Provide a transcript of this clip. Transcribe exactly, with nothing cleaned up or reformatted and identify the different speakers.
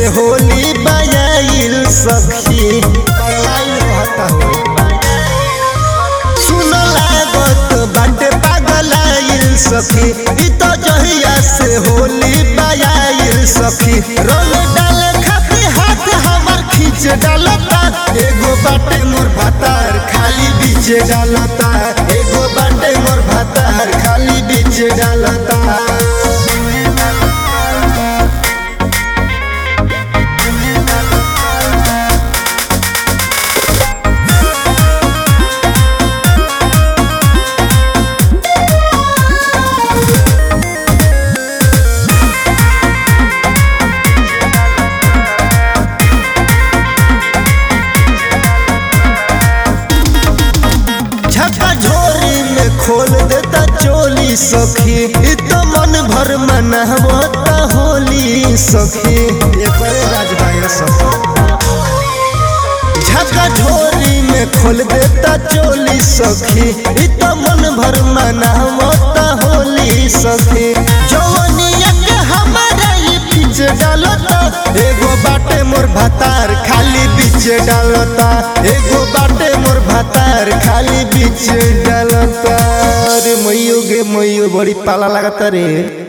Speaker 1: से होली बयाइल सखी सुन लागत बाटे पागलाइल सखी ई तो जहिया से होली बयाइल सखी रंग डाले खातिर हाथ हमर खींच डालता एगो बाटे मोर भातार खाली बीच डालता एगो बाटे मोर भातार खाली बीच डालता। खोल देता चोली सखी इ तो मन भर मनावता होली सखी ये करे राजभाई सखी झका झोरी में खोल देता चोली सखी इ तो मन भर मनावता होली सखी जवानिया के हमारा ये बीच डालता एगो बाटे मोर भातार खाली बीच डालता एगो बाटे मोर भातार खाली बीच डालता। अरे मैयो गे मैयो बड़ी पाला लगता रे।